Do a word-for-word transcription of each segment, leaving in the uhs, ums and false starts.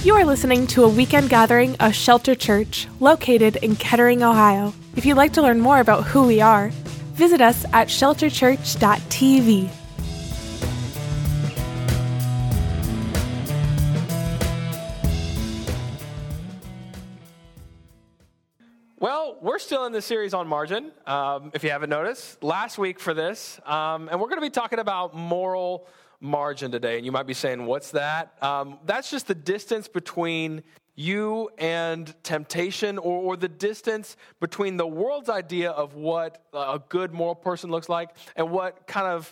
You are listening to a weekend gathering of Shelter Church, located in Kettering, Ohio. If you'd like to learn more about who we are, visit us at shelter church dot t v. Well, we're still in the series on margin, um, if you haven't noticed. Last week for this, um, and we're going to be talking about moral margin today. And you might be saying, what's that? Um, that's just the distance between you and temptation, or, or the distance between the world's idea of what a good moral person looks like and what kind of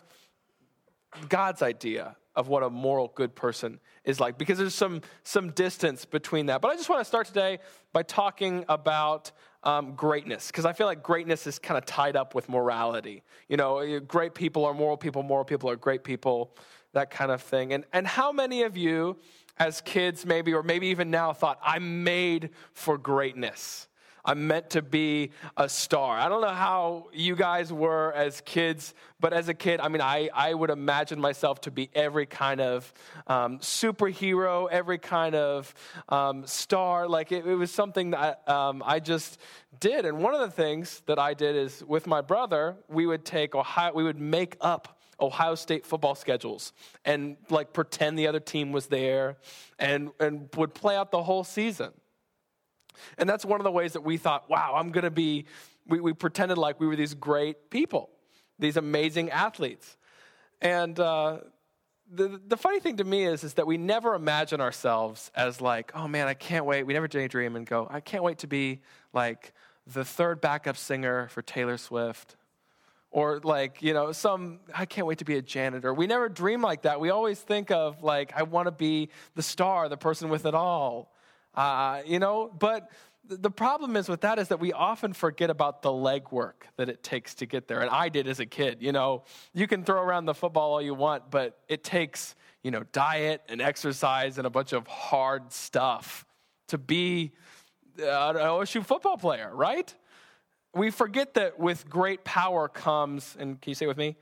God's idea of what a moral good person is like, because there's some some distance between that. But I just want to start today by talking about um, greatness, because I feel like greatness is kind of tied up with morality. You know, great people are moral people, moral people are great people, that kind of thing. And and how many of you as kids maybe, or maybe even now, thought, I'm made for greatness? I'm meant to be a star. I don't know how you guys were as kids, but as a kid, I mean, I, I would imagine myself to be every kind of um, superhero, every kind of um, star. Like it, it was something that um, I just did. And one of the things that I did is with my brother, we would take Ohio, we would make up Ohio State football schedules and like pretend the other team was there and, and would play out the whole season. And that's one of the ways that we thought, wow, I'm going to be, we, we pretended like we were these great people, these amazing athletes. And uh, the the funny thing to me is, is that we never imagine ourselves as like, oh man, I can't wait. We never daydream and go, I can't wait to be like the third backup singer for Taylor Swift. Or like, you know, some, I can't wait to be a janitor. We never dream like that. We always think of like, I want to be the star, the person with it all. Uh, you know, but the problem is with that is that we often forget about the legwork that it takes to get there. And I did as a kid. You know, you can throw around the football all you want, but it takes, you know, diet and exercise and a bunch of hard stuff to be an O S U football player, right? We forget that with great power comes, and can you say it with me?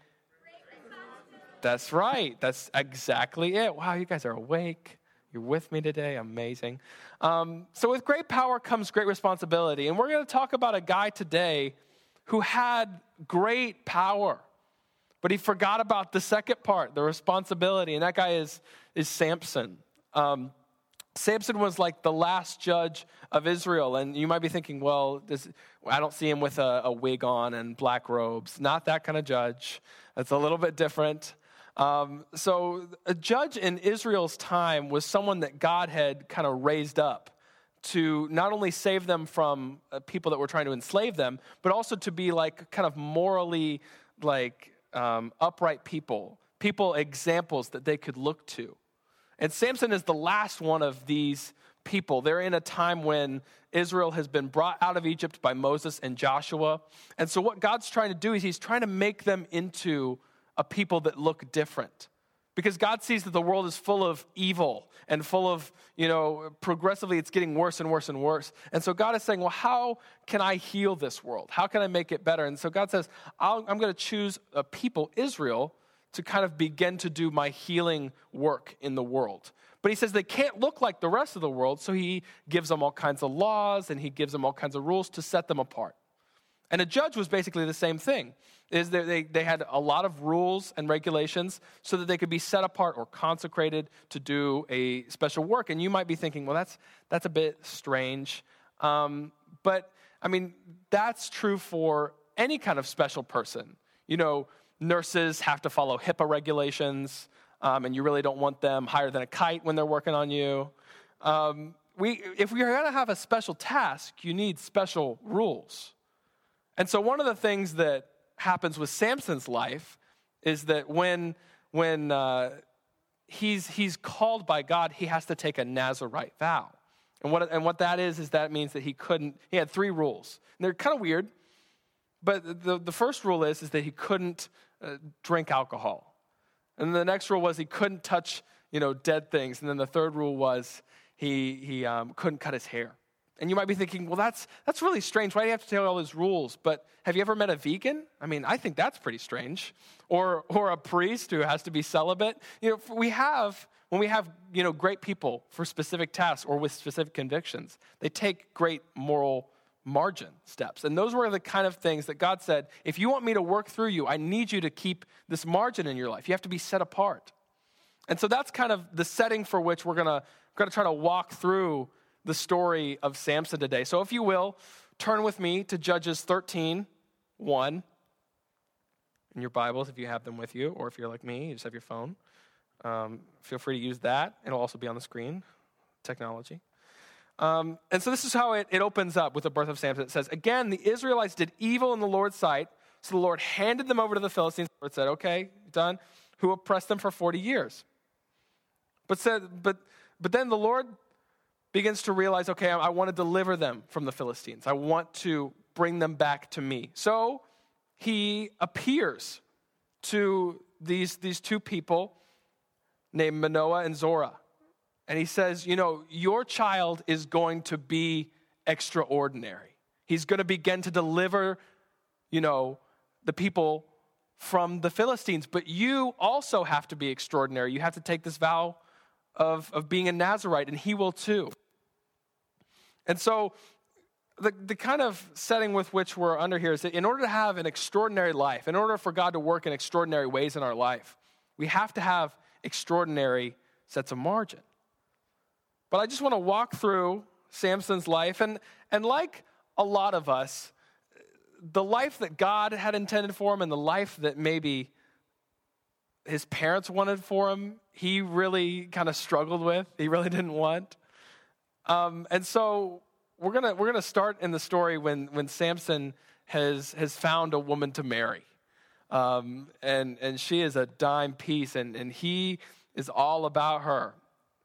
That's right. That's exactly it. Wow, you guys are awake. You're with me today. Amazing. Um, so with great power comes great responsibility. And we're going to talk about a guy today who had great power, but he forgot about the second part, the responsibility. And that guy is, is Samson. Um, Samson was like the last judge of Israel. And you might be thinking, well, this, I don't see him with a, a wig on and black robes. Not that kind of judge. It's a little bit different. Um, so a judge in Israel's time was someone that God had kind of raised up to not only save them from uh, people that were trying to enslave them, but also to be like kind of morally like um, upright people, people, examples that they could look to. And Samson is the last one of these people. They're in a time when Israel has been brought out of Egypt by Moses and Joshua. And so what God's trying to do is he's trying to make them into a people that look different. Because God sees that the world is full of evil and full of, you know, progressively it's getting worse and worse and worse. And so God is saying, well, how can I heal this world? How can I make it better? And so God says, I'll, I'm going to choose a people, Israel, to kind of begin to do my healing work in the world. But he says they can't look like the rest of the world, so he gives them all kinds of laws and he gives them all kinds of rules to set them apart. And a judge was basically the same thing. Is that they, they had a lot of rules and regulations so that they could be set apart or consecrated to do a special work. And you might be thinking, well, that's that's a bit strange. Um, but, I mean, that's true for any kind of special person. You know, nurses have to follow HIPAA regulations, um, and you really don't want them higher than a kite when they're working on you. Um, we, if we are going to have a special task, you need special rules. And so one of the things that happens with Samson's life is that when when uh, he's he's called by God, he has to take a Nazirite vow. And what and what that is is that means that he couldn't. He had three rules, and they're kind of weird. But the the first rule is is that he couldn't uh, drink alcohol, and the next rule was he couldn't touch you know dead things, and then the third rule was he he um, couldn't cut his hair. And you might be thinking, well, that's that's really strange. Why do you have to take all those rules? But have you ever met a vegan? I mean, I think that's pretty strange. Or or a priest who has to be celibate. You know, we have when we have, you know, great people for specific tasks or with specific convictions, they take great moral margin steps. And those were the kind of things that God said, if you want me to work through you, I need you to keep this margin in your life. You have to be set apart. And so that's kind of the setting for which we're going to going to try to walk through the story of Samson today. So if you will, turn with me to Judges thirteen, one in your Bibles if you have them with you, or if you're like me, you just have your phone. Um, feel free to use that. It'll also be on the screen, technology. Um, and so this is how it, it opens up with the birth of Samson. It says, again, the Israelites did evil in the Lord's sight, so the Lord handed them over to the Philistines. The Lord said, okay, done. Who oppressed them for forty years. But said, but but then the Lord begins to realize, okay, I, I want to deliver them from the Philistines. I want to bring them back to me. So he appears to these, these two people named Manoah and Zorah. And he says, you know, your child is going to be extraordinary. He's going to begin to deliver, you know, the people from the Philistines. But you also have to be extraordinary. You have to take this vow of, of being a Nazirite, and he will too. And so the, the kind of setting with which we're under here is that in order to have an extraordinary life, in order for God to work in extraordinary ways in our life, we have to have extraordinary sets of margin. But I just want to walk through Samson's life, and, and like a lot of us, the life that God had intended for him and the life that maybe his parents wanted for him, he really kind of struggled with. He really didn't want. Um, and so we're gonna we're gonna start in the story when when Samson has has found a woman to marry, um, and and she is a dime piece, and and he is all about her.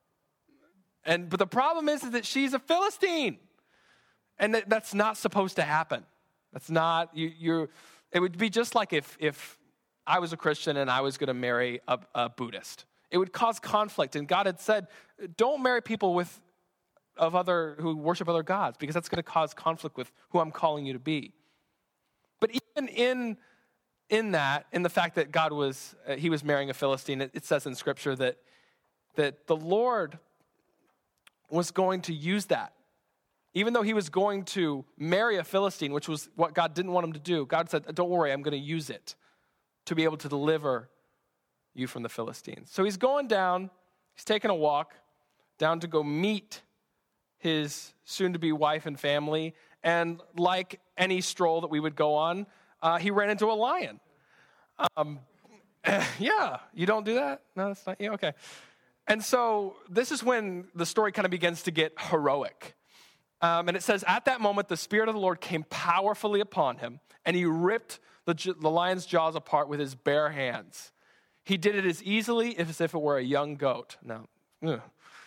And but the problem is, is that she's a Philistine, and that, that's not supposed to happen. That's not you. You're. It would be just like if if I was a Christian and I was going to marry a, a Buddhist. It would cause conflict, and God had said, "Don't marry people with of other who worship other gods, because that's going to cause conflict with who I'm calling you to be." But even in in that, in the fact that God was uh, he was marrying a Philistine, it, it says in Scripture that that the Lord was going to use that. Even though he was going to marry a Philistine, which was what God didn't want him to do, God said, don't worry, I'm going to use it to be able to deliver you from the Philistines. So he's going down, he's taking a walk down to go meet his soon-to-be wife and family, and like any stroll that we would go on, uh, he ran into a lion. Um, yeah, you don't do that? No, that's not you? Okay. And so this is when the story kind of begins to get heroic. Um, and it says, at that moment, the Spirit of the Lord came powerfully upon him, and he ripped the, the lion's jaws apart with his bare hands. He did it as easily as if it were a young goat. Now, ugh,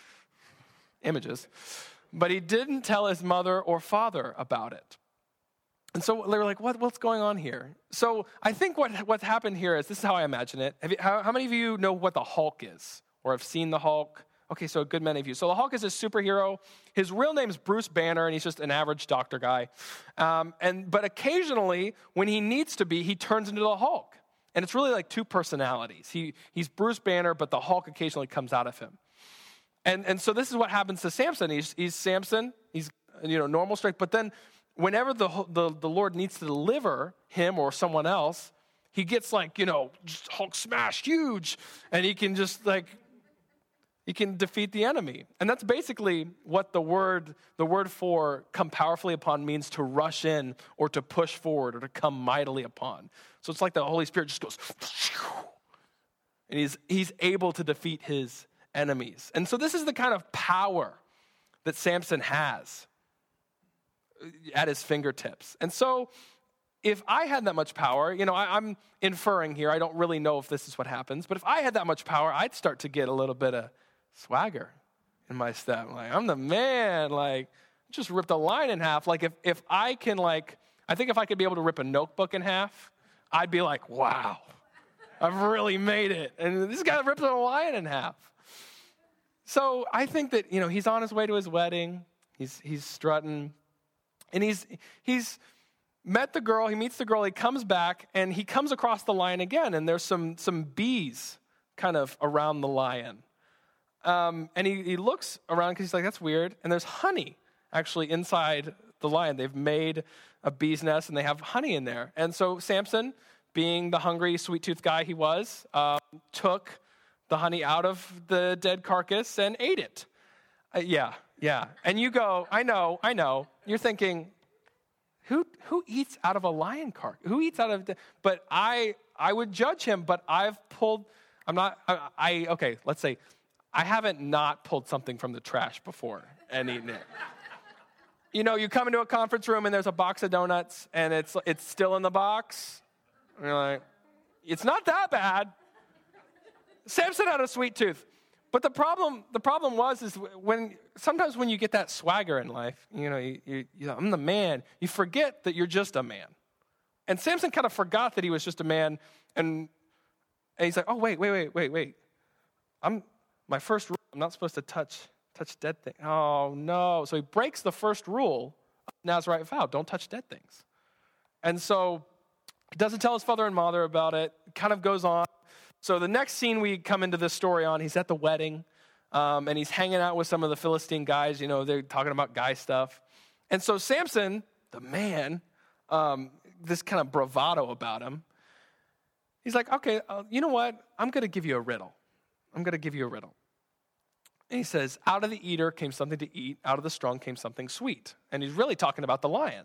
images. But he didn't tell his mother or father about it. And so they were like, what, what's going on here? So I think what, what's happened here is, this is how I imagine it. Have you, how, how many of you know what the Hulk is? Or have seen the Hulk? Okay, so a good many of you. So the Hulk is a superhero. His real name is Bruce Banner, and he's just an average doctor guy. Um, and But occasionally, when he needs to be, he turns into the Hulk. And it's really like two personalities. He He's Bruce Banner, but the Hulk occasionally comes out of him. And and so this is what happens to Samson. He's he's Samson. He's, you know, normal strength. But then whenever the, the, the Lord needs to deliver him or someone else, he gets like, you know, just Hulk smash, huge. And he can just like... He can defeat the enemy. And that's basically what the word the word for come powerfully upon means, to rush in or to push forward or to come mightily upon. So it's like the Holy Spirit just goes, and he's he's able to defeat his enemies. And so this is the kind of power that Samson has at his fingertips. And so if I had that much power, you know, I, I'm inferring here, I don't really know if this is what happens, but if I had that much power, I'd start to get a little bit of swagger in my step. Like, I'm the man. Like, just ripped a line in half. Like, if, if I can, like, I think if I could be able to rip a notebook in half, I'd be like, wow, I've really made it. And this guy ripped a lion in half. So I think that, you know, he's on his way to his wedding. He's he's strutting. And he's he's met the girl. He meets the girl. He comes back, and he comes across the lion again. And there's some some bees kind of around the lion. Um, and he, he looks around because he's like, that's weird. And there's honey actually inside the lion. They've made a bee's nest and they have honey in there. And so Samson, being the hungry, sweet-toothed guy he was, um, took the honey out of the dead carcass and ate it. Uh, yeah, yeah. And you go, I know, I know. You're thinking, who who eats out of a lion carcass? Who eats out of the, but I I would judge him, but I've pulled, I'm not, I, I okay, let's say, I haven't not pulled something from the trash before and eaten it. You know, you come into a conference room and there's a box of donuts and it's it's still in the box. And you're like, it's not that bad. Samson had a sweet tooth. But the problem the problem was is when sometimes when you get that swagger in life, you know, you, you, you know, I'm the man, you forget that you're just a man. And Samson kind of forgot that he was just a man. And, and he's like, oh, wait, wait, wait, wait, wait. I'm my first rule, I'm not supposed to touch touch dead things. Oh, no. So he breaks the first rule of Nazirite vow. Don't touch dead things. And so he doesn't tell his father and mother about it. It kind of goes on. So the next scene we come into this story on, he's at the wedding, um, and he's hanging out with some of the Philistine guys. You know, they're talking about guy stuff. And so Samson, the man, um, this kind of bravado about him, he's like, okay, uh, you know what? I'm going to give you a riddle. I'm going to give you a riddle. And he says, out of the eater came something to eat. Out of the strong came something sweet. And he's really talking about the lion.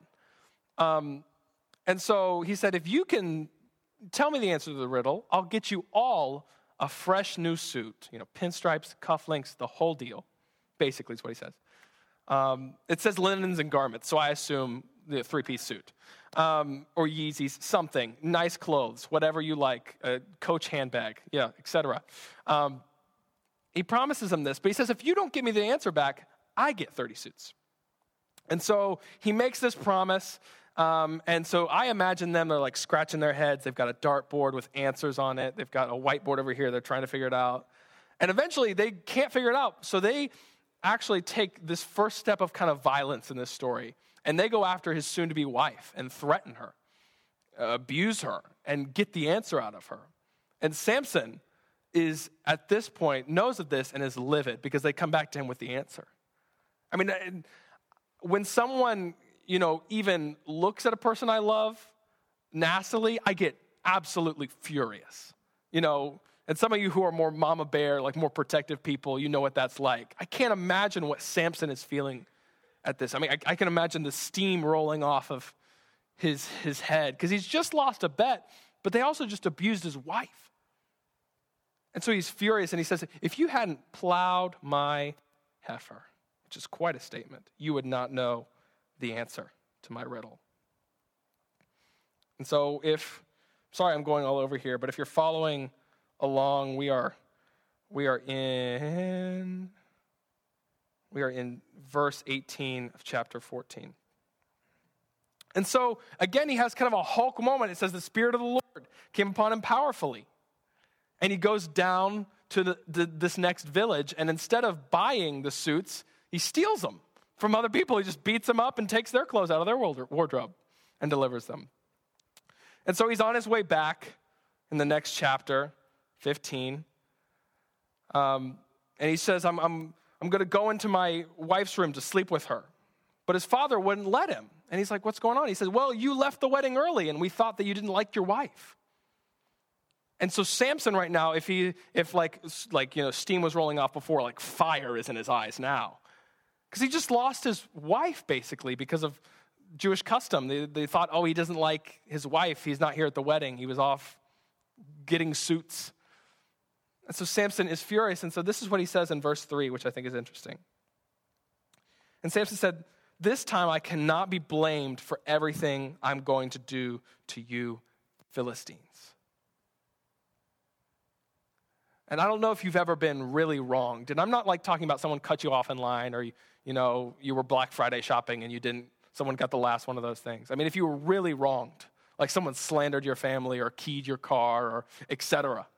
Um, and so he said, if you can tell me the answer to the riddle, I'll get you all a fresh new suit. You know, pinstripes, cufflinks, the whole deal. Basically is what he says. Um, it says linens and garments, so I assume the three-piece suit. Um, or Yeezys, something, nice clothes, whatever you like, a Coach handbag, yeah, et cetera. Um, he promises him this, but he says, if you don't give me the answer back, I get thirty suits. And so he makes this promise, um, and so I imagine them, they're like scratching their heads. They've got a dartboard with answers on it. They've got a whiteboard over here. They're trying to figure it out. And eventually they can't figure it out, so they actually take this first step of kind of violence in this story, and they go after his soon-to-be wife and threaten her, uh, abuse her, and get the answer out of her. And Samson is, at this point, knows of this and is livid because they come back to him with the answer. I mean, when someone, you know, even looks at a person I love nastily, I get absolutely furious. You know, and some of you who are more mama bear, like more protective people, you know what that's like. I can't imagine what Samson is feeling at this. I mean, I, I can imagine the steam rolling off of his, his head because he's just lost a bet, but they also just abused his wife. And so he's furious and he says, if you hadn't plowed my heifer, which is quite a statement, you would not know the answer to my riddle. And so if, sorry I'm going all over here, but if you're following along, we are we are in we are in verse eighteen of chapter fourteen. And so again, he has kind of a Hulk moment. It says the Spirit of the Lord came upon him powerfully. And he goes down to the, the, this next village, and instead of buying the suits, he steals them from other people. He just beats them up and takes their clothes out of their wardrobe and delivers them. And so he's on his way back in the next chapter, fifteen. Um, and he says, I'm, I'm, I'm going to go into my wife's room to sleep with her. But his father wouldn't let him. And he's like, what's going on? He says, well, you left the wedding early, and we thought that you didn't like your wife. And so Samson right now, if he, if like, like, you know, steam was rolling off before, like fire is in his eyes now. Because he just lost his wife, basically, because of Jewish custom. They, they thought, oh, he doesn't like his wife. He's not here at the wedding. He was off getting suits. And so Samson is furious. And so this is what he says in verse three, which I think is interesting. And Samson said, this time I cannot be blamed for everything I'm going to do to you Philistines. And I don't know if you've ever been really wronged. And I'm not like talking about someone cut you off in line or, you know, you were Black Friday shopping and you didn't, someone got the last one of those things. I mean, if you were really wronged, like someone slandered your family or keyed your car or et cetera.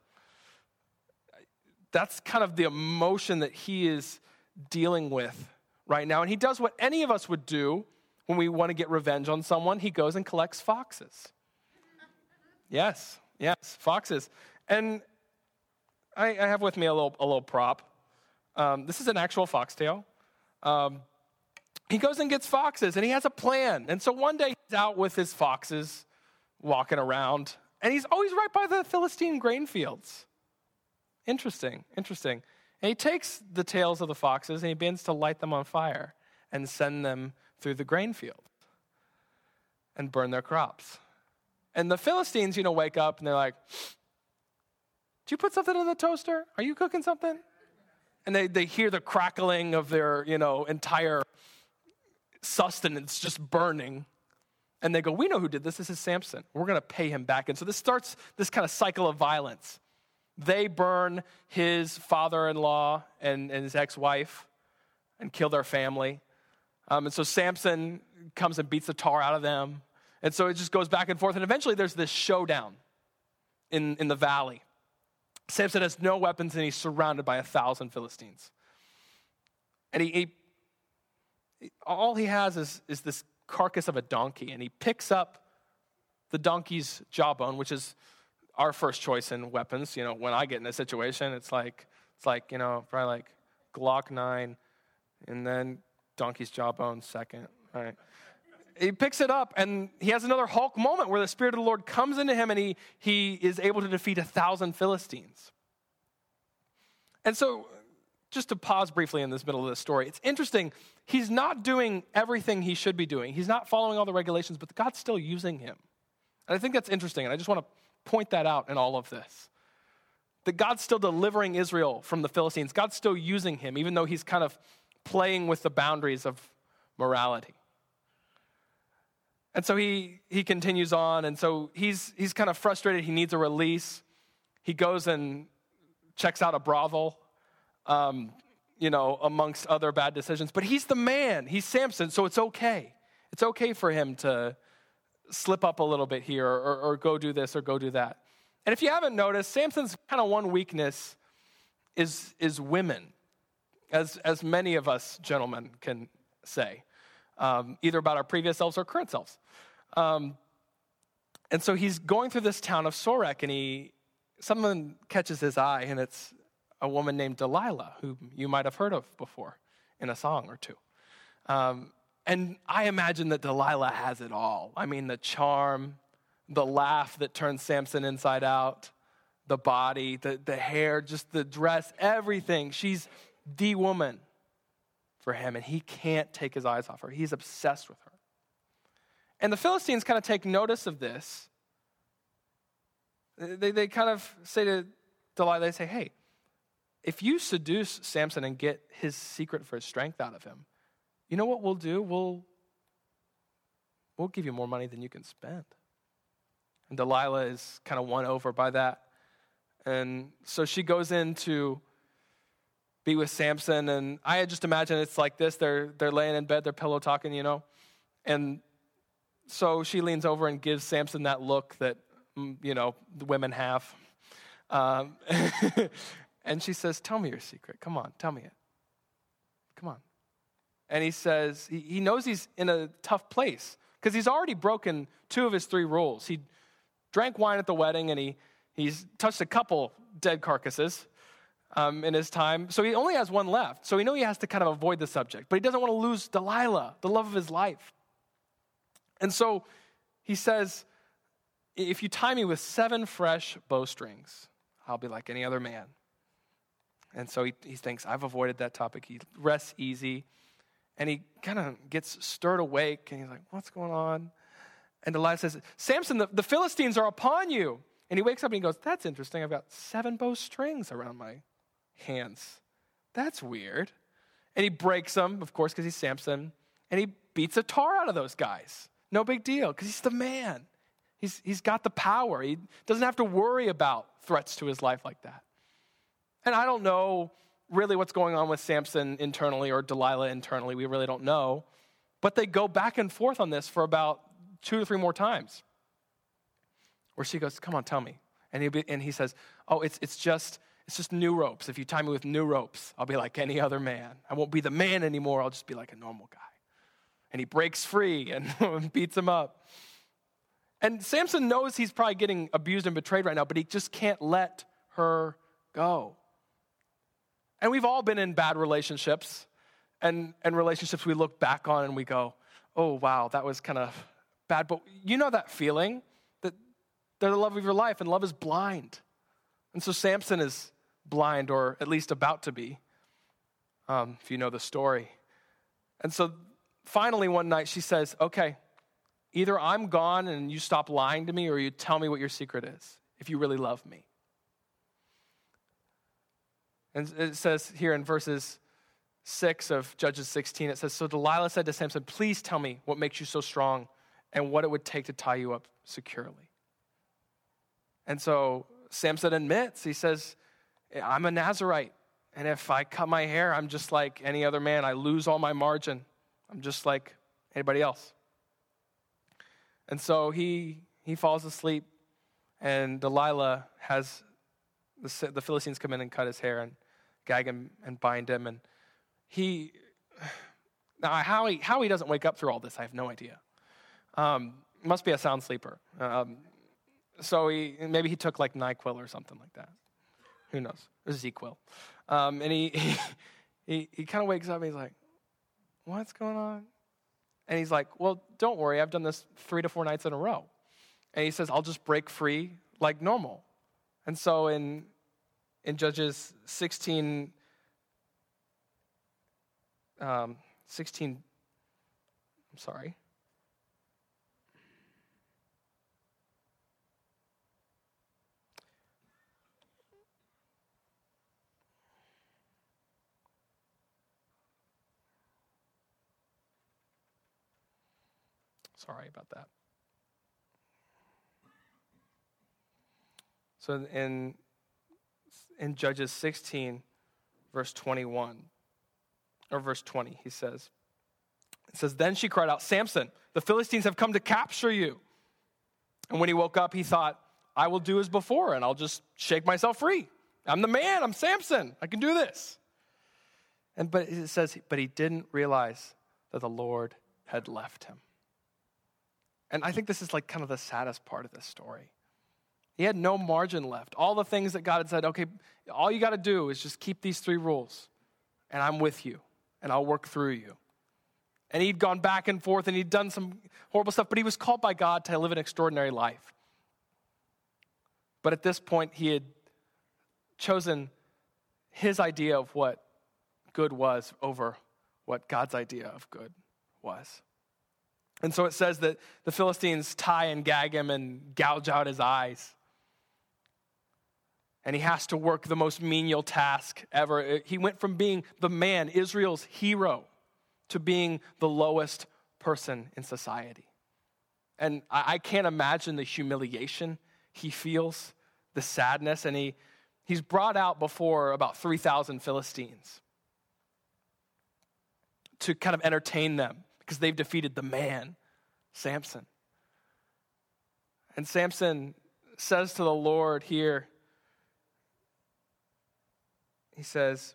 That's kind of the emotion that he is dealing with right now. And he does what any of us would do when we want to get revenge on someone. He goes and collects foxes. Yes, yes, foxes. And I, I have with me a little a little prop. Um, this is an actual foxtail. Um, he goes and gets foxes, and he has a plan. And so one day he's out with his foxes, walking around, and he's always right by the Philistine grain fields. Interesting, interesting. And he takes the tails of the foxes and he begins to light them on fire and send them through the grain field and burn their crops. And the Philistines, you know, wake up and they're like, did you put something in the toaster? Are you cooking something? And they, they hear the crackling of their, you know, entire sustenance just burning. And they go, we know who did this. This is Samson. We're going to pay him back. And so this starts this kind of cycle of violence. They burn his father-in-law and, and his ex-wife and kill their family. Um, and so Samson comes and beats the tar out of them. And so it just goes back and forth. And eventually there's this showdown in, in the valley. Samson has no weapons and he's surrounded by a thousand Philistines. And he, he all he has is, is this carcass of a donkey. And he picks up the donkey's jawbone, which is our first choice in weapons. You know, when I get in a situation, it's like, it's like, you know, probably like Glock nine and then donkey's jawbone second. All right. He picks it up and he has another Hulk moment where the Spirit of the Lord comes into him and he, he is able to defeat a thousand Philistines. And so just to pause briefly in this middle of the story, it's interesting. He's not doing everything he should be doing. He's not following all the regulations, but God's still using him. And I think that's interesting. And I just want to point that out in all of this. That God's still delivering Israel from the Philistines. God's still using him, even though he's kind of playing with the boundaries of morality. And so he he continues on, and so he's he's kind of frustrated. He needs a release. He goes and checks out a brothel, um, you know, amongst other bad decisions. But he's the man. He's Samson, so it's okay. It's okay for him to slip up a little bit here or, or go do this or go do that. And if you haven't noticed, Samson's kind of one weakness is is women, as as many of us gentlemen can say. Um, either about our previous selves or current selves. Um, and so he's going through this town of Sorek, and he someone catches his eye, and it's a woman named Delilah, who you might have heard of before in a song or two. Um, and I imagine that Delilah has it all. I mean, the charm, the laugh that turns Samson inside out, the body, the, the hair, just the dress, everything. She's the woman for him, and he can't take his eyes off her. He's obsessed with her. And the Philistines kind of take notice of this. They, they kind of say to Delilah, they say, hey, if you seduce Samson and get his secret for his strength out of him, you know what we'll do? We'll, we'll give you more money than you can spend. And Delilah is kind of won over by that. And so she goes in to be with Samson, and I just imagine it's like this. They're they're laying in bed, they're pillow talking, you know. And so she leans over and gives Samson that look that, you know, the women have. Um, and she says, tell me your secret. Come on, tell me it. Come on. And he says, he, he knows he's in a tough place because he's already broken two of his three rules. He drank wine at the wedding, and he he's touched a couple dead carcasses Um, in his time. So he only has one left. So we know he has to kind of avoid the subject. But he doesn't want to lose Delilah, the love of his life. And so he says, if you tie me with seven fresh bowstrings, I'll be like any other man. And so he, he thinks, I've avoided that topic. He rests easy. And he kind of gets stirred awake. And he's like, what's going on? And Delilah says, Samson, the, the Philistines are upon you. And he wakes up and he goes, that's interesting. I've got seven bowstrings around my hands. That's weird. And he breaks them, of course, because he's Samson, and he beats a tar out of those guys. No big deal, because he's the man. He's he's got the power. He doesn't have to worry about threats to his life like that. And I don't know really what's going on with Samson internally or Delilah internally. We really don't know. But they go back and forth on this for about two or three more times, where she goes, come on, tell me. And he and he says, oh, it's it's just It's just new ropes. If you tie me with new ropes, I'll be like any other man. I won't be the man anymore. I'll just be like a normal guy. And he breaks free and beats him up. And Samson knows he's probably getting abused and betrayed right now, but he just can't let her go. And we've all been in bad relationships and, and relationships we look back on and we go, oh, wow, that was kind of bad. But you know that feeling that they're the love of your life and love is blind. And so Samson is blind, or at least about to be, um, if you know the story. And so finally one night she says, okay, either I'm gone and you stop lying to me, or you tell me what your secret is, if you really love me. And it says here in verses six of Judges sixteen, it says, so Delilah said to Samson, please tell me what makes you so strong and what it would take to tie you up securely. And so Samson admits, he says, I'm a Nazirite, and if I cut my hair, I'm just like any other man. I lose all my margin. I'm just like anybody else. And so he he falls asleep, and Delilah has the, the Philistines come in and cut his hair and gag him and bind him. And he, now how he, how he doesn't wake up through all this, I have no idea. Um, must be a sound sleeper. Um, so he maybe he took like NyQuil or something like that. Who knows? Or ZzzQuil. Um, and he he, he, he kind of wakes up and he's like, what's going on? And he's like, well, don't worry. I've done this three to four nights in a row. And he says, I'll just break free like normal. And so in in Judges sixteen, um, sixteen, I'm sorry. Sorry about that. So in, in Judges sixteen, verse twenty-one, or verse twenty, he says, it says, then she cried out, Samson, the Philistines have come to capture you. And when he woke up, he thought, I will do as before, and I'll just shake myself free. I'm the man, I'm Samson, I can do this. And but it says, but he didn't realize that the Lord had left him. And I think this is like kind of the saddest part of this story. He had no margin left. All the things that God had said, okay, all you got to do is just keep these three rules, and I'm with you, and I'll work through you. And he'd gone back and forth, and he'd done some horrible stuff, but he was called by God to live an extraordinary life. But at this point, he had chosen his idea of what good was over what God's idea of good was. And so it says that the Philistines tie and gag him and gouge out his eyes. And he has to work the most menial task ever. He went from being the man, Israel's hero, to being the lowest person in society. And I can't imagine the humiliation he feels, the sadness. And he, he's brought out before about three thousand Philistines to kind of entertain them, because they've defeated the man, Samson. And Samson says to the Lord here, he says,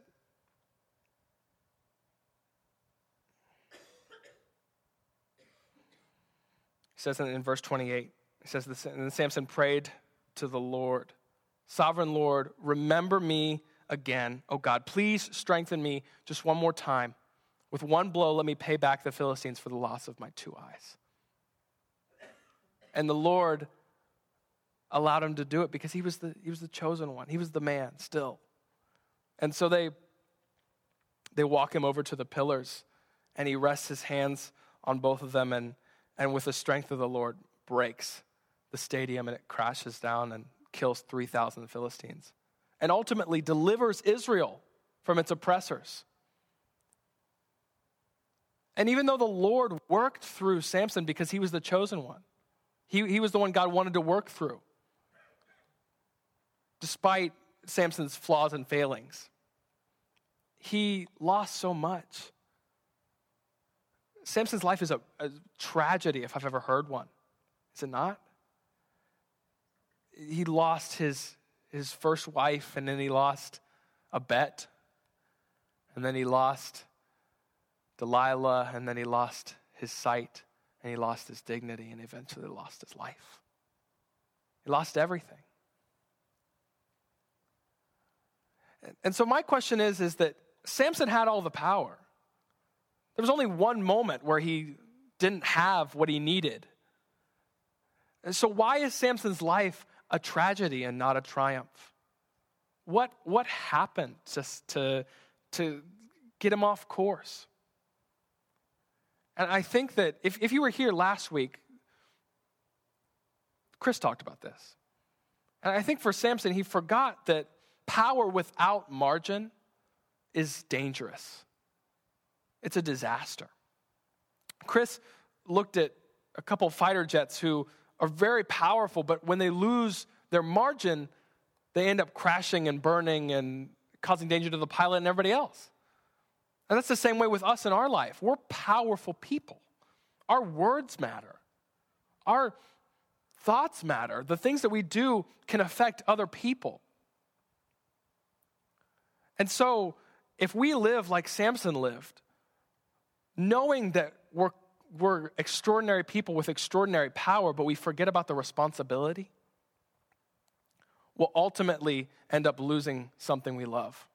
he says in, in verse twenty-eight, he says, this, and then Samson prayed to the Lord, Sovereign Lord, remember me again. Oh God, please strengthen me just one more time. With one blow, let me pay back the Philistines for the loss of my two eyes. And the Lord allowed him to do it because he was the he was the chosen one. He was the man still. And so they they walk him over to the pillars, and he rests his hands on both of them, and, and with the strength of the Lord breaks the stadium, and it crashes down and kills three thousand Philistines. And ultimately delivers Israel from its oppressors. And even though the Lord worked through Samson because he was the chosen one, he, he was the one God wanted to work through, despite Samson's flaws and failings, he lost so much. Samson's life is a, a tragedy if I've ever heard one. Is it not? He lost his, his first wife, and then he lost a bet, and then he lost Delilah, and then he lost his sight, and he lost his dignity, and eventually lost his life. He lost everything. And so my question is, is that Samson had all the power. There was only one moment where he didn't have what he needed. And so why is Samson's life a tragedy and not a triumph? What, what happened just to, to get him off course? And I think that if, if you were here last week, Chris talked about this. And I think for Samson, he forgot that power without margin is dangerous. It's a disaster. Chris looked at a couple fighter jets who are very powerful, but when they lose their margin, they end up crashing and burning and causing danger to the pilot and everybody else. And that's the same way with us in our life. We're powerful people. Our words matter. Our thoughts matter. The things that we do can affect other people. And so if we live like Samson lived, knowing that we're, we're extraordinary people with extraordinary power, but we forget about the responsibility, we'll ultimately end up losing something we love.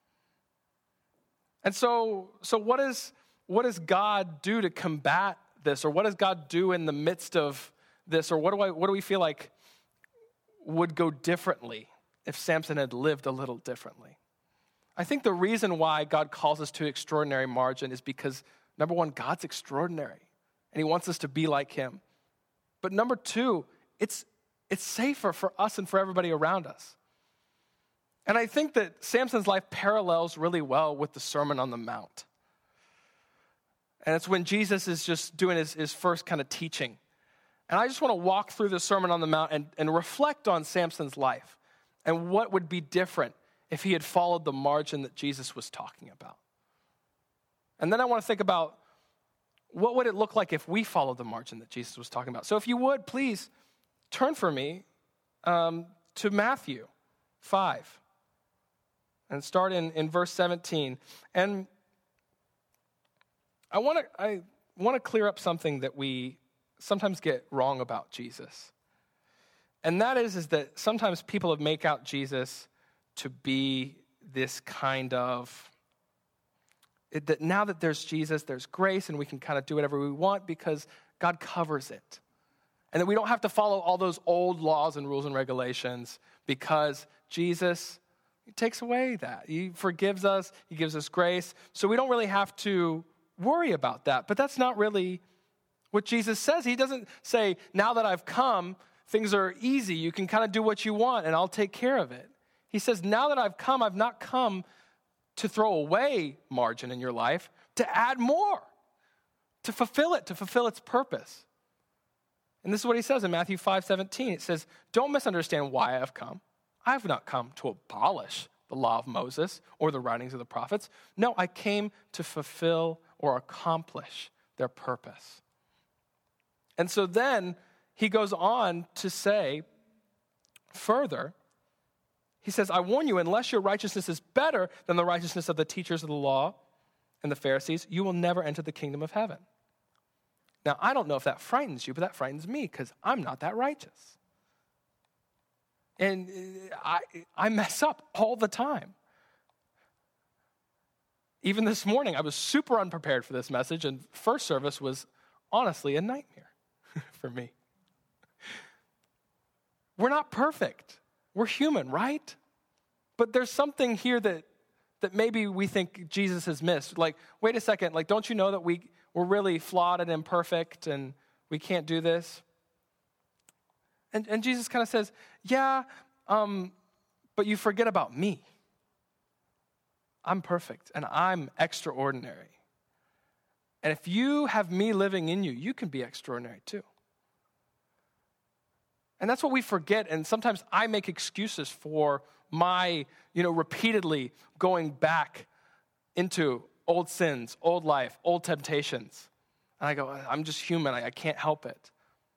And so, so what, is, what does God do to combat this? Or what does God do in the midst of this? Or what do I, what do we feel like would go differently if Samson had lived a little differently? I think the reason why God calls us to extraordinary margin is because, number one, God's extraordinary, and he wants us to be like him. But number two, it's, it's safer for us and for everybody around us. And I think that Samson's life parallels really well with the Sermon on the Mount. And it's when Jesus is just doing his, his first kind of teaching. And I just want to walk through the Sermon on the Mount and, and reflect on Samson's life and what would be different if he had followed the margin that Jesus was talking about. And then I want to think about what would it look like if we followed the margin that Jesus was talking about. So if you would, please turn for me um, to Matthew five. And start in, in verse seventeen. And I want to I want to clear up something that we sometimes get wrong about Jesus. And that is, is that sometimes people have make out Jesus to be this kind of, it, that now that there's Jesus, there's grace, and we can kind of do whatever we want because God covers it. And that we don't have to follow all those old laws and rules and regulations because Jesus, he takes away that. He forgives us. He gives us grace. So we don't really have to worry about that. But that's not really what Jesus says. He doesn't say, now that I've come, things are easy. You can kind of do what you want and I'll take care of it. He says, now that I've come, I've not come to throw away margin in your life, to add more, to fulfill it, to fulfill its purpose. And this is what he says in Matthew five seventeen. It says, don't misunderstand why I have come. I have not come to abolish the law of Moses or the writings of the prophets. No, I came to fulfill or accomplish their purpose. And so then he goes on to say further, he says, I warn you, unless your righteousness is better than the righteousness of the teachers of the law and the Pharisees, you will never enter the kingdom of heaven. Now, I don't know if that frightens you, but that frightens me because I'm not that righteous. And I, I mess up all the time. Even this morning, I was super unprepared for this message, and first service was honestly a nightmare for me. We're not perfect. We're human, right? But there's something here that that maybe we think Jesus has missed. Like, wait a second, like, don't you know that we, we're really flawed and imperfect and we can't do this? And, and Jesus kind of says, yeah, um, but you forget about me. I'm perfect and I'm extraordinary. And if you have me living in you, you can be extraordinary too. And that's what we forget. And sometimes I make excuses for my, you know, repeatedly going back into old sins, old life, old temptations. And I go, I'm just human. I, I can't help it.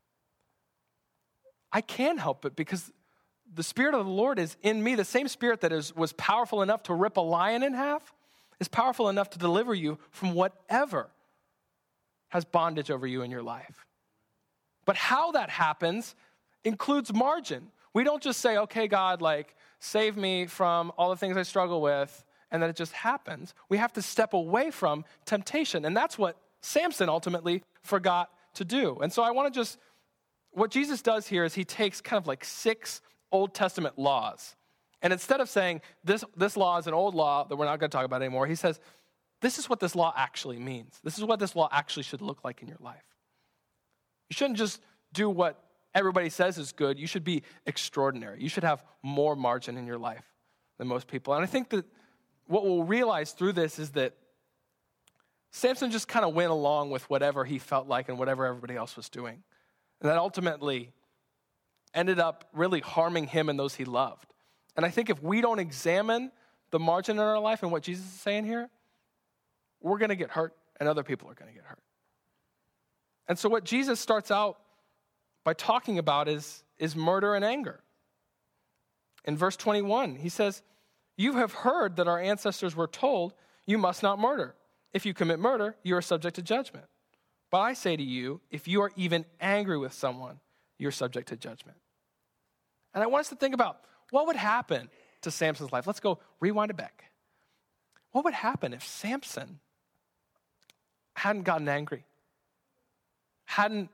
I can help it because the Spirit of the Lord is in me. The same Spirit that is, was powerful enough to rip a lion in half is powerful enough to deliver you from whatever has bondage over you in your life. But how that happens includes margin. We don't just say, okay, God, like, save me from all the things I struggle with, and that it just happens. We have to step away from temptation. And that's what Samson ultimately forgot to do. And so I want to just, what Jesus does here is he takes kind of like six Old Testament laws. And instead of saying this, this law is an old law that we're not going to talk about anymore, he says, this is what this law actually means. This is what this law actually should look like in your life. You shouldn't just do what everybody says is good. You should be extraordinary. You should have more margin in your life than most people. And I think that what we'll realize through this is that Samson just kind of went along with whatever he felt like and whatever everybody else was doing. And that ultimately ended up really harming him and those he loved. And I think if we don't examine the margin in our life and what Jesus is saying here, we're going to get hurt and other people are going to get hurt. And so what Jesus starts out by talking about is, is murder and anger. In verse twenty-one, he says, you have heard that our ancestors were told, you must not murder. If you commit murder, you are subject to judgment. But I say to you, if you are even angry with someone, you're subject to judgment. And I want us to think about what would happen to Samson's life. Let's go rewind it back. What would happen if Samson hadn't gotten angry, hadn't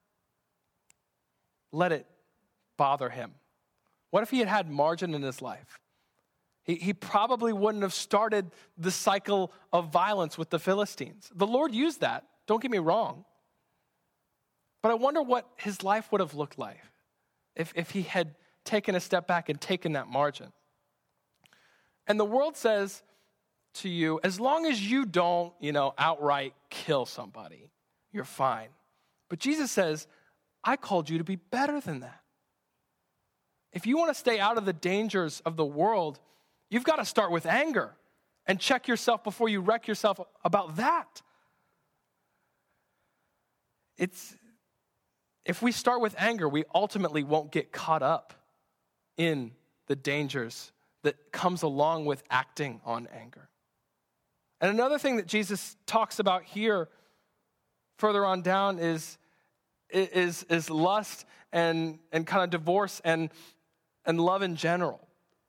let it bother him? What if he had had margin in his life? He, he probably wouldn't have started the cycle of violence with the Philistines. The Lord used that, don't get me wrong. But I wonder what his life would have looked like if, if he had taken a step back and taken that margin. And the world says to you, as long as you don't, you know, outright kill somebody, you're fine. But Jesus says, I called you to be better than that. If you want to stay out of the dangers of the world, you've got to start with anger and check yourself before you wreck yourself about that. It's, if we start with anger, we ultimately won't get caught up in the dangers that comes along with acting on anger. And another thing that Jesus talks about here further on down is, is, is lust and, and kind of divorce and, and love in general.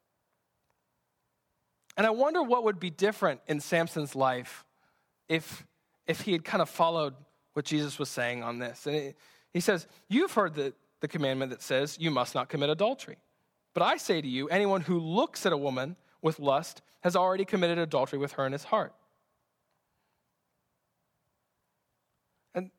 And I wonder what would be different in Samson's life if, if he had kind of followed what Jesus was saying on this. And it, he says, you've heard the, the commandment that says you must not commit adultery. But I say to you, anyone who looks at a woman with lust has already committed adultery with her in his heart. And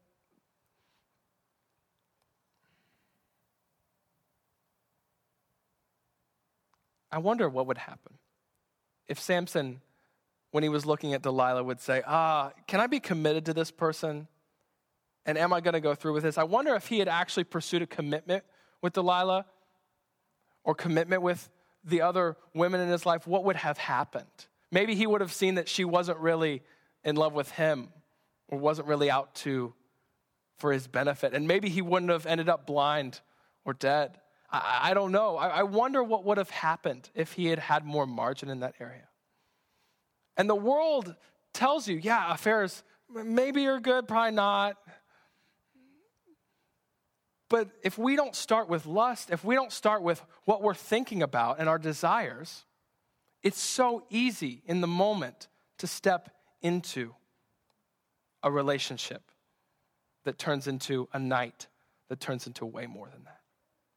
I wonder what would happen if Samson, when he was looking at Delilah, would say, ah, can I be committed to this person? And am I going to go through with this? I wonder if he had actually pursued a commitment with Delilah or commitment with the other women in his life, what would have happened? Maybe he would have seen that she wasn't really in love with him or wasn't really out to for his benefit. And maybe he wouldn't have ended up blind or dead. I, I don't know. I, I wonder what would have happened if he had had more margin in that area. And the world tells you, yeah, affairs maybe are good, probably not. But if we don't start with lust, if we don't start with what we're thinking about and our desires, it's so easy in the moment to step into a relationship that turns into a night, that turns into way more than that.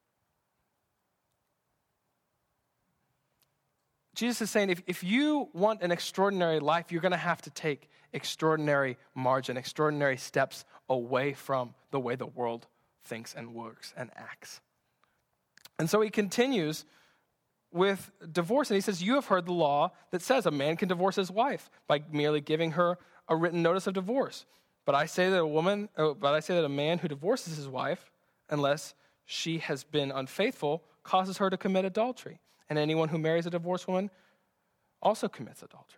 Jesus is saying if, if you want an extraordinary life, you're going to have to take extraordinary margin, extraordinary steps away from the way the world thinks and works and acts. And so he continues with divorce, and he says, you have heard the law that says a man can divorce his wife by merely giving her a written notice of divorce. But I say that a woman, oh, but I say that a man who divorces his wife, unless she has been unfaithful, causes her to commit adultery. And anyone who marries a divorced woman also commits adultery.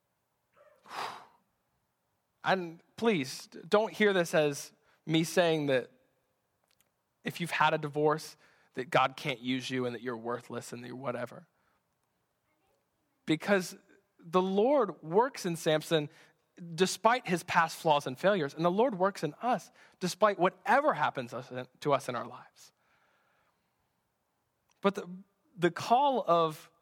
And please, don't hear this as me saying that if you've had a divorce, that God can't use you and that you're worthless and that you're whatever. Because the Lord works in Samson despite his past flaws and failures, and the Lord works in us despite whatever happens to us in our lives. But the, the call of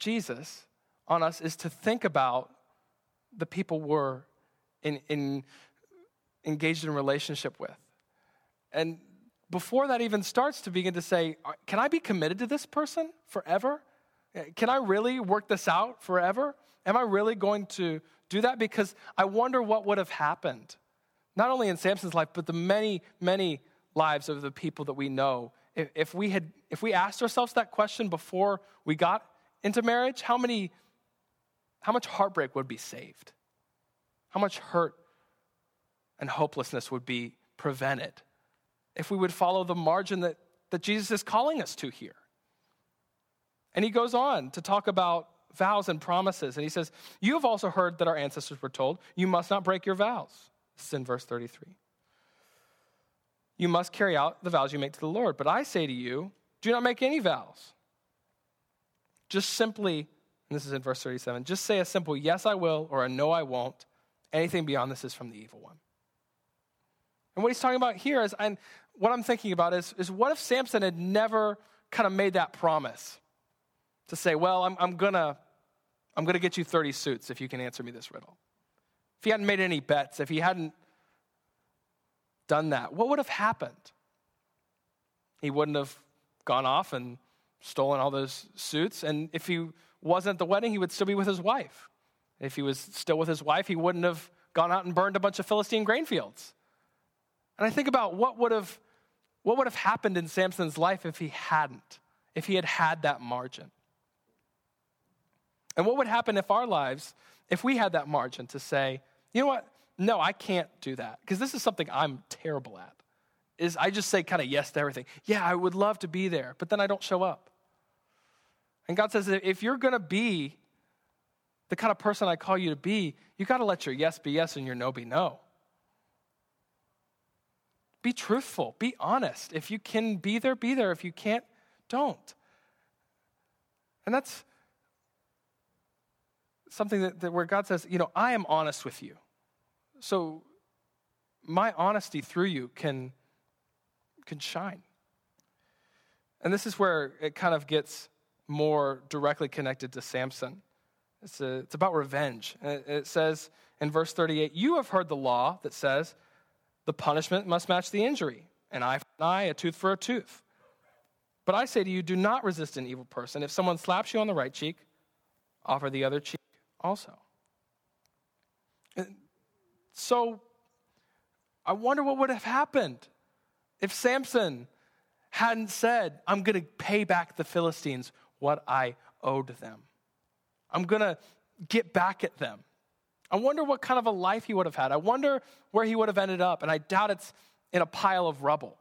Jesus on us is to think about the people we're in, in, engaged in a relationship with. And before that even starts, to begin to say, can I be committed to this person forever? Can I really work this out forever? Am I really going to do that? Because I wonder what would have happened, not only in Samson's life, but the many, many lives of the people that we know. If, if we had, if we asked ourselves that question before we got into marriage, how many, how much heartbreak would be saved? How much hurt and hopelessness would be prevented if we would follow the margin that, that Jesus is calling us to here? And he goes on to talk about vows and promises. And he says, you have also heard that our ancestors were told, you must not break your vows. This is in verse thirty-three. You must carry out the vows you make to the Lord. But I say to you, do not make any vows. Just simply, and this is in verse thirty-seven, just say a simple yes, I will, or a no, I won't. Anything beyond this is from the evil one. And what he's talking about here is, and what I'm thinking about is, is what if Samson had never kind of made that promise to say, well, I'm, I'm gonna, I'm gonna get you thirty suits if you can answer me this riddle. If he hadn't made any bets, if he hadn't done that, what would have happened? He wouldn't have gone off and stolen all those suits. And if he wasn't at the wedding, he would still be with his wife. If he was still with his wife, he wouldn't have gone out and burned a bunch of Philistine grain fields. And I think about what would have, what would have happened in Samson's life if he hadn't, if he had had that margin. And what would happen if our lives, if we had that margin to say, you know what, no, I can't do that, because this is something I'm terrible at, is I just say kind of yes to everything. Yeah, I would love to be there, but then I don't show up. And God says, if you're going to be the kind of person I call you to be, you got to let your yes be yes and your no be no. Be truthful, be honest. If you can be there, be there. If you can't, don't. And that's something that, that where God says, you know, I am honest with you. So my honesty through you can, can shine. And this is where it kind of gets more directly connected to Samson. It's, a, it's about revenge. And it, it says in verse thirty-eight, you have heard the law that says the punishment must match the injury. An eye for an eye, a tooth for a tooth. But I say to you, do not resist an evil person. If someone slaps you on the right cheek, offer the other cheek also. And so I wonder what would have happened if Samson hadn't said, I'm going to pay back the Philistines what I owed them. I'm going to get back at them. I wonder what kind of a life he would have had. I wonder where he would have ended up, and I doubt it's in a pile of rubble.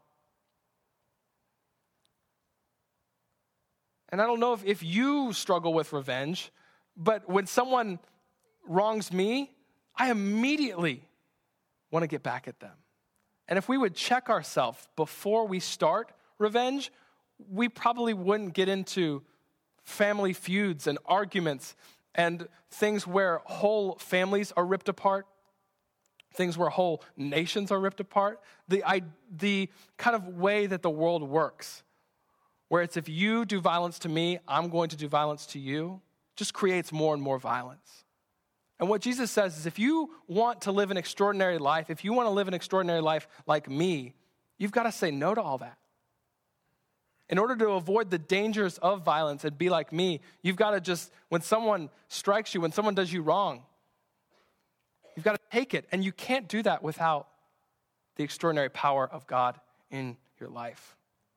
And I don't know if, if you struggle with revenge, but when someone wrongs me, I immediately want to get back at them. And if we would check ourselves before we start revenge, we probably wouldn't get into family feuds and arguments and things where whole families are ripped apart, things where whole nations are ripped apart. The, I, the kind of way that the world works, where it's if you do violence to me, I'm going to do violence to you, just creates more and more violence. And what Jesus says is if you want to live an extraordinary life, if you want to live an extraordinary life like me, you've got to say no to all that. In order to avoid the dangers of violence and be like me, you've got to just, when someone strikes you, when someone does you wrong, you've got to take it. And you can't do that without the extraordinary power of God in your life.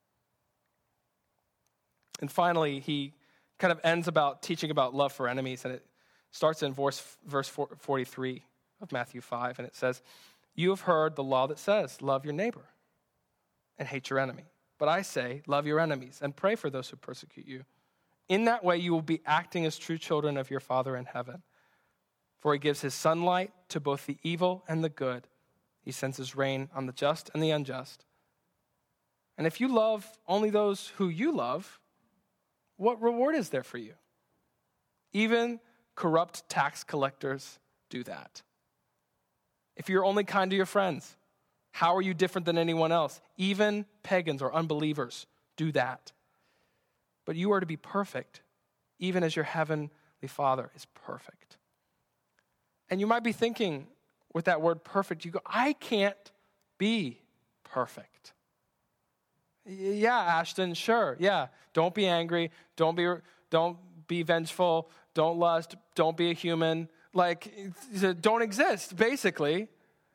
And finally, he kind of ends about teaching about love for enemies, and it starts in verse, verse forty-three of Matthew five, and it says, you have heard the law that says, love your neighbor and hate your enemy. But I say, love your enemies and pray for those who persecute you. In that way, you will be acting as true children of your Father in heaven. For he gives his sunlight to both the evil and the good. He sends his rain on the just and the unjust. And if you love only those who you love, what reward is there for you? Even corrupt tax collectors do that. If you're only kind to your friends, how are you different than anyone else? Even pagans or unbelievers do that. But you are to be perfect, even as your heavenly Father is perfect. And you might be thinking with that word perfect, you go, I can't be perfect. Yeah, Ashton, sure. Yeah, don't be angry. Don't be, don't be vengeful. Don't lust. Don't be a human. Like, don't exist, basically.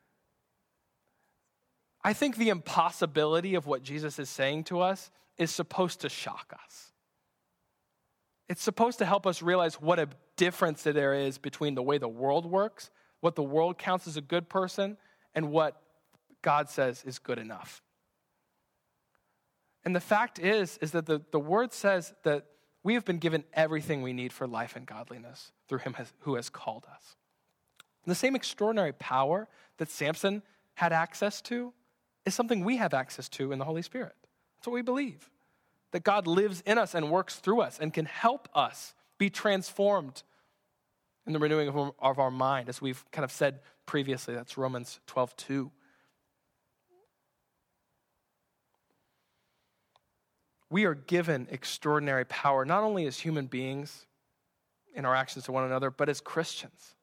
I think the impossibility of what Jesus is saying to us is supposed to shock us. It's supposed to help us realize what a difference there is between the way the world works, what the world counts as a good person, and what God says is good enough. And the fact is, is that the, the word says that we have been given everything we need for life and godliness through him has, who has called us. And the same extraordinary power that Samson had access to is something we have access to in the Holy Spirit. That's what we believe. That God lives in us and works through us and can help us be transformed in the renewing of our, of our mind. As we've kind of said previously, that's Romans twelve two. We are given extraordinary power, not only as human beings in our actions to one another, but as Christians.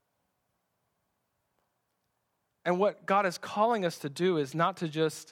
And what God is calling us to do is not to just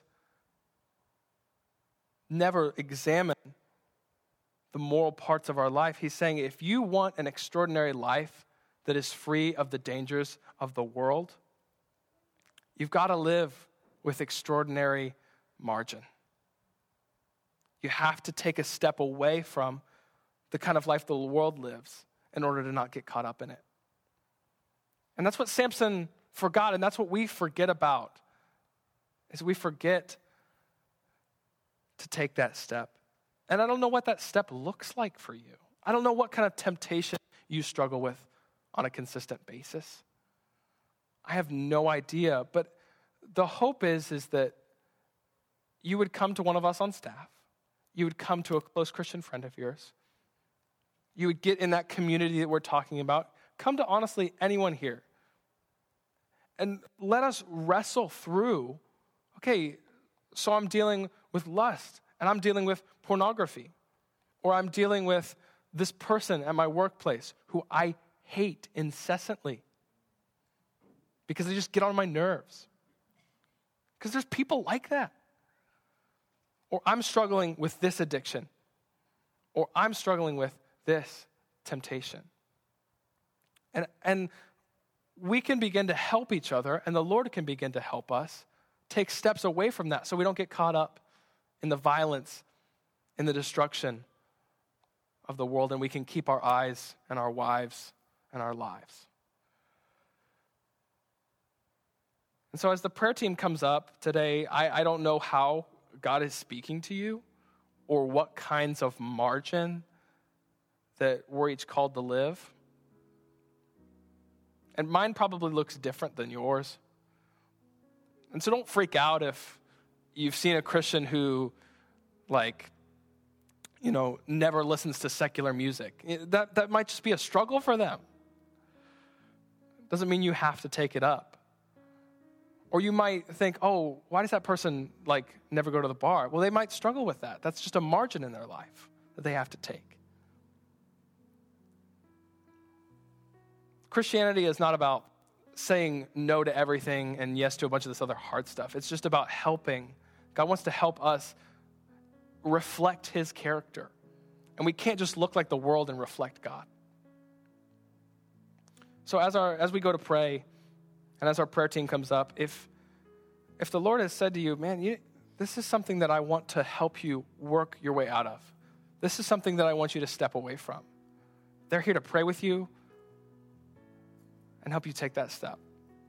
never examine the moral parts of our life. He's saying if you want an extraordinary life that is free of the dangers of the world, you've got to live with extraordinary margin. You have to take a step away from the kind of life the world lives in order to not get caught up in it. And that's what Samson forgot, and that's what we forget about, is we forget to take that step. And I don't know what that step looks like for you. I don't know what kind of temptation you struggle with on a consistent basis. I have no idea, but the hope is, is that you would come to one of us on staff. You would come to a close Christian friend of yours. You would get in that community that we're talking about. Come to honestly anyone here. And let us wrestle through, okay, so I'm dealing with lust, and I'm dealing with pornography, or I'm dealing with this person at my workplace who I hate incessantly because they just get on my nerves. Because there's people like that. Or I'm struggling with this addiction, or I'm struggling with this temptation. And, and we can begin to help each other, and the Lord can begin to help us take steps away from that so we don't get caught up in the violence, in the destruction of the world, and we can keep our eyes and our wives and our lives. And so as the prayer team comes up today, I, I don't know how God is speaking to you or what kinds of margin that we're each called to live. And mine probably looks different than yours. And so don't freak out if you've seen a Christian who, like, you know, never listens to secular music. That, that might just be a struggle for them. Doesn't mean you have to take it up. Or you might think, oh, why does that person, like, never go to the bar? Well, they might struggle with that. That's just a margin in their life that they have to take. Christianity is not about saying no to everything and yes to a bunch of this other hard stuff. It's just about helping. God wants to help us reflect his character. And we can't just look like the world and reflect God. So as our as we go to pray, and as our prayer team comes up, if if the Lord has said to you, man, you, this is something that I want to help you work your way out of. This is something that I want you to step away from. They're here to pray with you and help you take that step.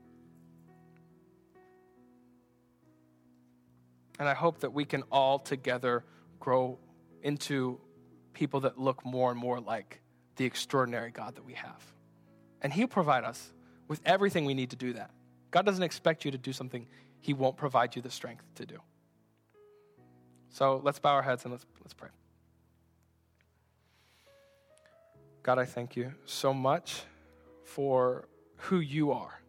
And I hope that we can all together grow into people that look more and more like the extraordinary God that we have. And he'll provide us with everything we need to do that. God doesn't expect you to do something he won't provide you the strength to do. So let's bow our heads and let's let's pray. God, I thank you so much for who you are.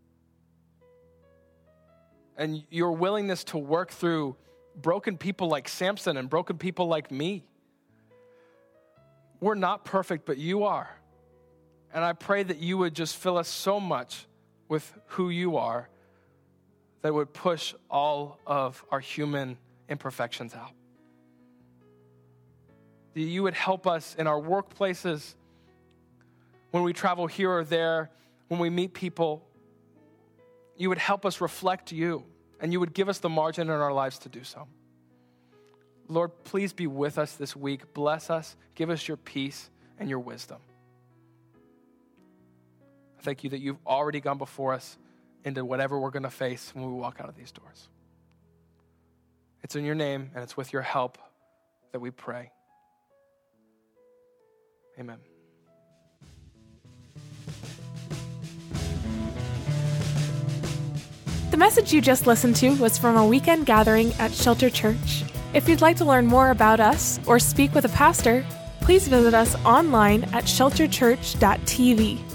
And your willingness to work through broken people like Samson and broken people like me. we're not perfect, but you are. And I pray that you would just fill us so much with who you are that it would push all of our human imperfections out. That you would help us in our workplaces, when we travel here or there, when we meet people. You would help us reflect you, and you would give us the margin in our lives to do so. Lord, please be with us this week. Bless us. Give us your peace and your wisdom. I thank you that you've already gone before us into whatever we're going to face when we walk out of these doors. It's in your name, and it's with your help that we pray. Amen. The message you just listened to was from a weekend gathering at Shelter Church. If you'd like to learn more about us or speak with a pastor, please visit us online at shelter church dot t v.